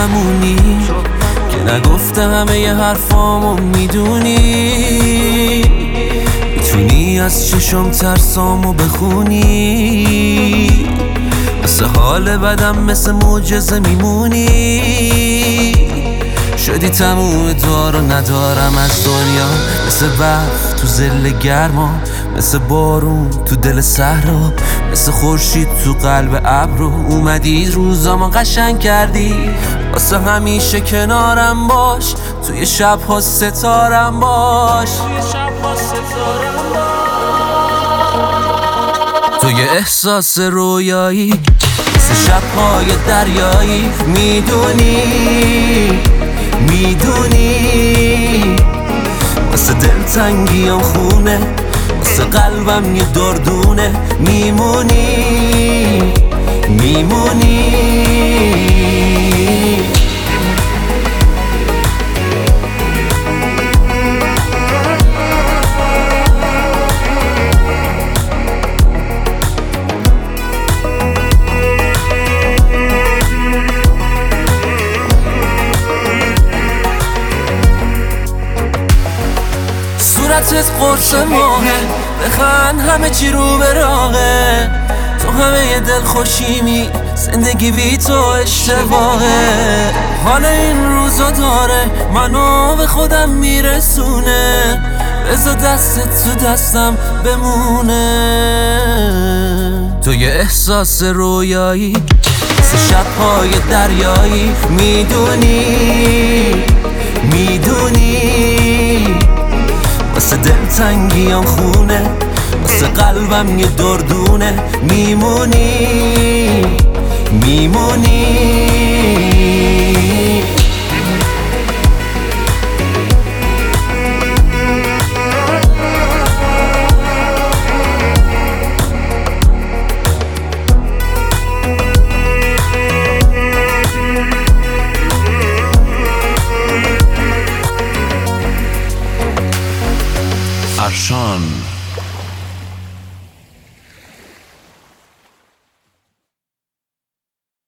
بمونی که نگفته همه ی حرفامو میدونی. میتونی از چشم ترسامو بخونی، مثل حال بدم مثل معجزه میمونی. شدی تموم دارو ندارم از دنیا، مثل برف تو ظل گرما، مثل بارون تو دل صحرا، مثل خورشید تو قلب ابرو. اومدی روزامو قشنگ کردی، واسه همیشه کنارم باش، توی شب‌ها ستارم باش. تو یه احساس رویایی مثل شب‌های دریایی، میدونی واسه دلتنگیام خونه، واسه قلبم یه دردونه. میمونی صورتت قرص ماهه، بخند همه چی رو به راهه. تو همه ی دل خوشیمی، زندگی بی تو اشتباهه. حال این روزا داره منو به خودم میرسونه، بذار دستت تو دستم بمونه. تو یه احساس رویایی مثل شب‌های دریایی، میدونی واسه دلتنگیام خونه، واسه قلبم یه دردونه. میمونی